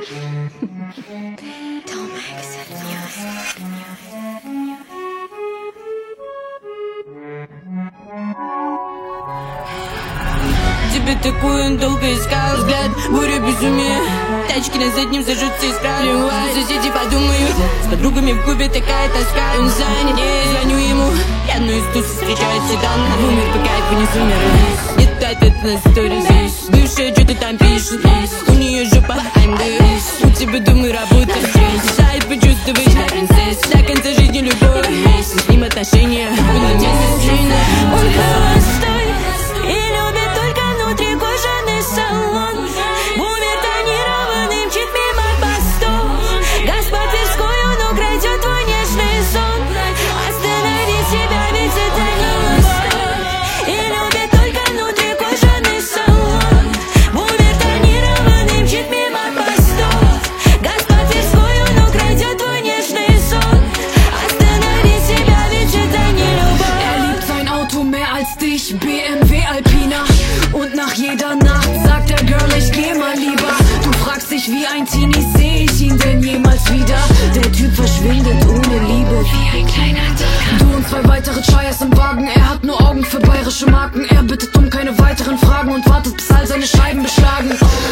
Тебя такую долго искал, взгляд, буря безумия. Тачки на заднем зажжутся искра. Соседи подумают, с подругами в клубе такая тоска. Он занят, звоню ему, я одну из туз встречает седан. Умер, пока я не сумер. Нет ответа на сторис. Бывшая что-то там пишет, у нее жопа, I'm good. У тебя, думаю, работа здесь. Шайт почувствовать себя принцесс. До конца жизни любовь, с ним отношения. Он холостой и любит только внутри кожаный салон. Бумер тонированным чит мимо постов. Газ по Тверскую, но крадет твой нежный сон. Останови себя, ведь это не любовь. И любит только внутри кожаный салон. Бумер тонированным чит мимо постов. Газ по Тверскую, но крадет твой нежный сон. Останови себя, ведь это не любовь. Er liebt sein Auto mehr als dich, BMW Alpina. Und nach jeder Nacht sagt er, Girl, ich geh mal lieber. Du fragst dich wie ein Teenie, seh ich ihn denn jemals wieder? Der Typ verschwindet ohne Liebe, wie ein kleiner Tiger. Du und zwei weitere Chayas im Wagen, er hat nur Augen für bayerische Marken. Er bittet um keine weiteren Fragen und wartet, bis all seine Scheiben beschlagen.